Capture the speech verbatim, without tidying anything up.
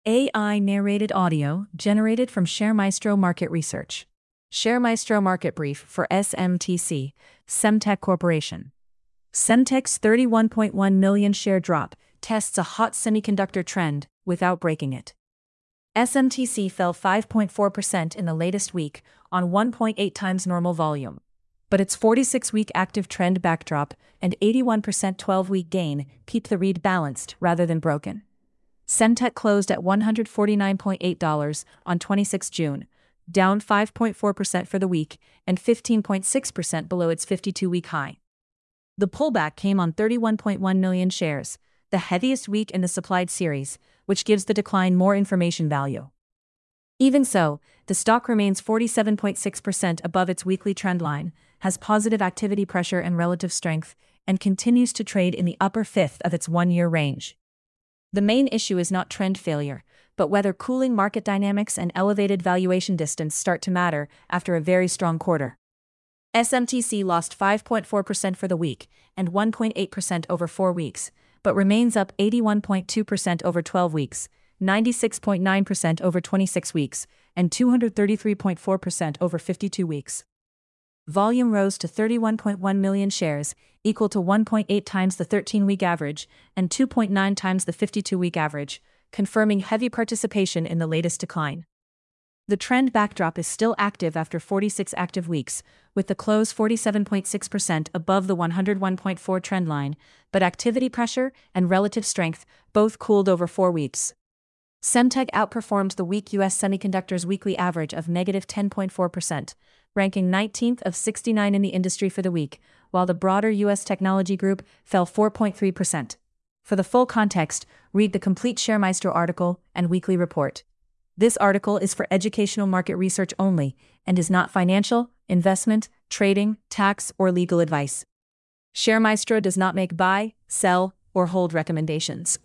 A I-narrated audio generated from ShareMaestro Market Research. ShareMaestro Market Brief for S M T C, Semtech Corporation. Semtech's thirty-one point one million share drop tests a hot semiconductor trend without breaking it. S M T C fell five point four percent in the latest week on one point eight times normal volume. But its forty-six week active trend backdrop and eighty-one percent twelve-week gain keep the read balanced rather than broken. Semtech closed at one hundred forty-nine point eight dollars on the twenty-sixth of June, down five point four percent for the week and fifteen point six percent below its fifty-two week high. The pullback came on thirty-one point one million shares, the heaviest week in the supplied series, which gives the decline more information value. Even so, the stock remains forty-seven point six percent above its weekly trend line, has positive activity pressure and relative strength, and continues to trade in the upper fifth of its one-year range. The main issue is not trend failure, but whether cooling market dynamics and elevated valuation distance start to matter after a very strong quarter. S M T C lost five point four percent for the week and one point eight percent over four weeks, but remains up eighty-one point two percent over twelve weeks, ninety-six point nine percent over twenty-six weeks, and two hundred thirty-three point four percent over fifty-two weeks. Volume rose to thirty-one point one million shares, equal to one point eight times the thirteen week average and two point nine times the fifty-two week average, confirming heavy participation in the latest decline. The trend backdrop is still active after forty-six active weeks, with the close forty-seven point six percent above the one hundred one point four trend line, but activity pressure and relative strength both cooled over four weeks. Semtech outperformed the weak U S Semiconductors weekly average of negative ten point four percent, ranking nineteenth of sixty-nine in the industry for the week, while the broader U S technology group fell four point three percent. For the full context, read the complete ShareMaestro article and weekly report. This article is for educational market research only and is not financial, investment, trading, tax, or legal advice. ShareMaestro does not make buy, sell, or hold recommendations.